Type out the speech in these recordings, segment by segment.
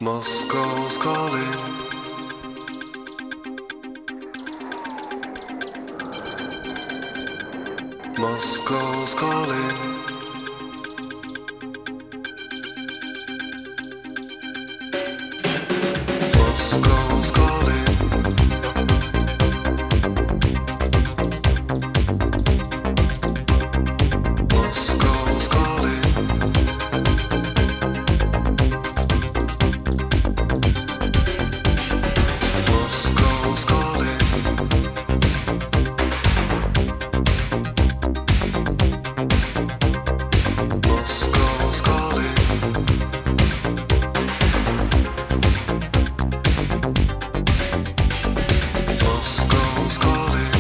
Moscow's calling. Moscow's calling. Moscow's calling. Moscow's calling. Moscow's calling. Moscow's calling. Moscow's calling.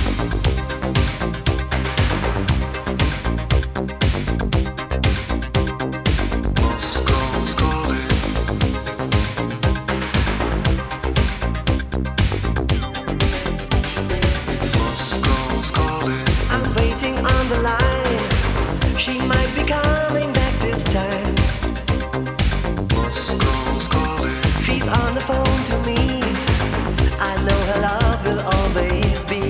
Moscow's calling. Moscow's calling. I'm waiting on the line. She might be coming back this time. Moscow's calling. She's on the phone to me. I know her love will always be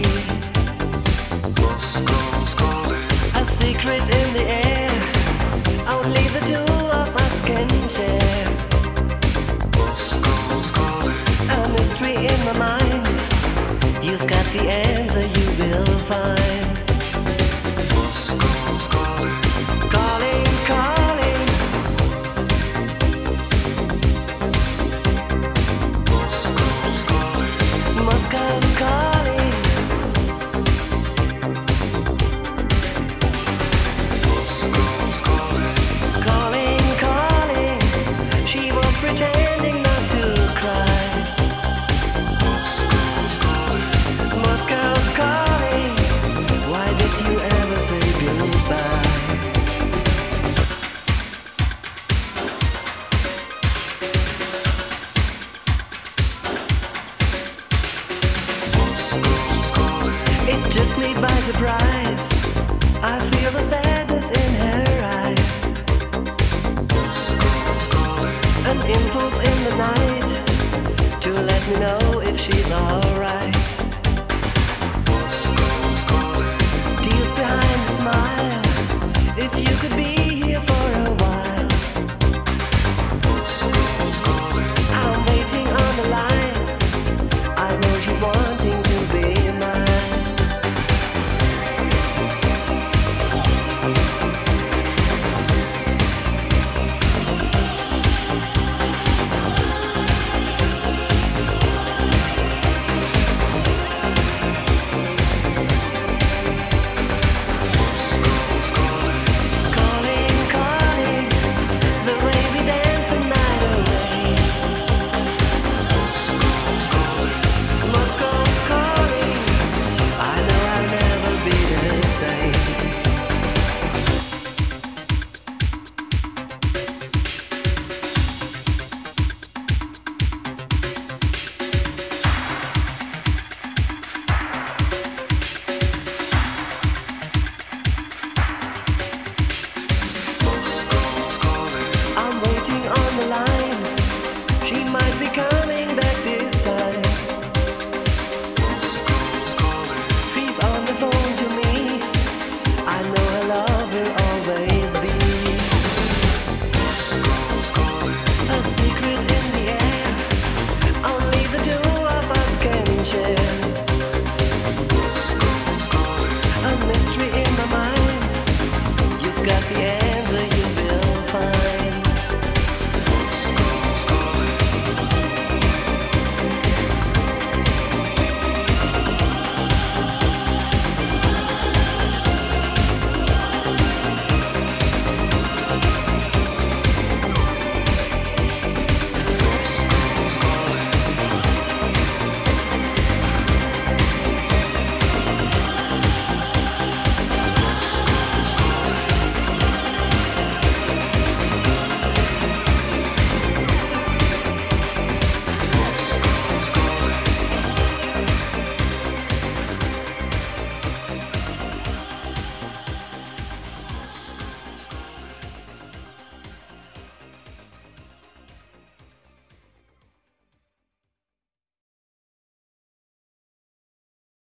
Moscow's calling. a secret in the air. Only the two of us can share. Moscow's calling. A mystery in my mind. You've got the answer, you will find. Moscow's calling. Calling, calling. Moscow's calling. Moscow's calling. Moscow's calling. Calling, calling. She was pretending not to cry. Moscow's calling. Moscow's calling. Why did you ever say goodbye? Moscow's calling. It took me by surprise. I feel the sadness in her eyes. Moscow's calling. An impulse in the night to let me know if she's alright. Moscow's calling. Tears behind the smile. If you could be